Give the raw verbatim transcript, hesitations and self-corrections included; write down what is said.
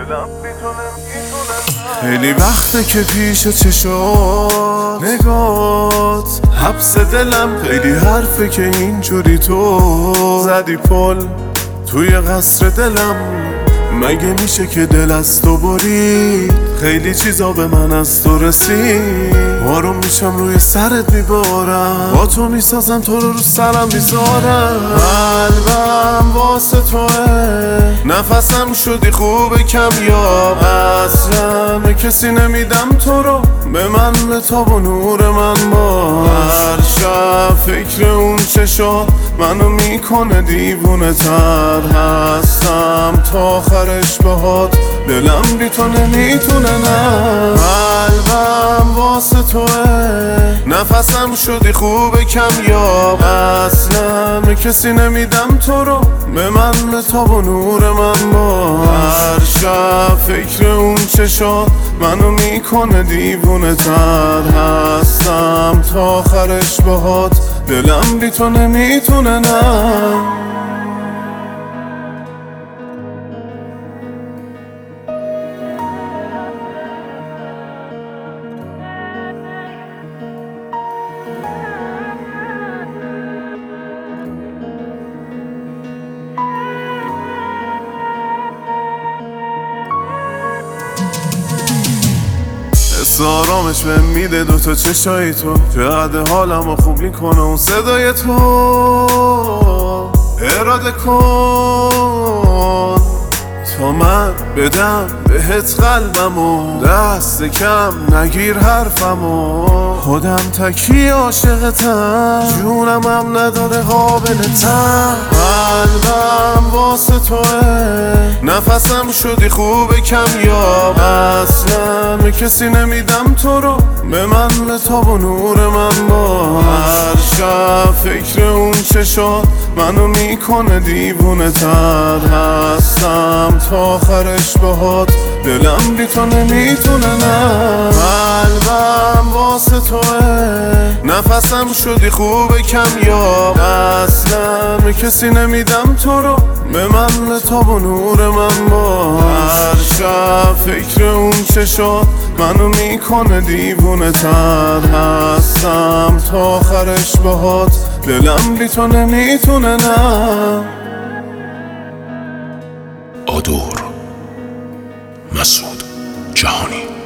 خیلی وقته که پیش چشات نگات حبس دلم، خیلی حرفه که اینجوری تو زدی پل توی قصر دلم. مگه میشه که دل از تو برید؟ خیلی چیزا به من از تو رسید. آروم میشم روی سرت میبارم، با تو میسازم تو رو رو سرم میذارم. قلبم واسه توه، نفسم شدی خوبه کمیاب. اصلا به کسی نمیدم تو رو، به من به تاب و نور من با. هر شب فکر اون چشات منو میکنه دیوونه تر. هستم تا آخرش بهات، دلم بی تو نمیتونه نه. قلبم واسه توه، نفسم شدی خوبه کمیاب. اصلا به کسی نمیدم تو رو، به من به تاب و نور من با. هر شب فکر اون چشات منو میکنه دیوونه تر. هستم تا آخرش بهات، دلم بی تو نمیتونه نه. آرامش به میده دوتا چشای تو، چقدر حالمو خوب میکنه اون صدای تو. اراده کن تا من بدم بهت قلبمو، دست کم نگیر حرفمو. خودم تکی عاشقتم، جونم هم نداره قابلتم. قلبم واسه توه، نفسم شدی خوبه کمیاب. اصلا به کسی نمیدم تو رو، به من به تاب و نور من با. هر شب فکر اون چشات منو میکنه دیوونه تر. هستم تا آخرش بهات، دلم بی تو نمیتونه نه. قلبم واسه توه، نفسم شدی خوبه کمیاب. اصلا به کسی نمیدم تو رو، به من به تاب و نور من با. هر شب فکر اون چشات منو میکنه دیوونه تر. هستم تا آخرش بهات، دلم بی تو نمیتونه نه. آدور مسعود جهانی.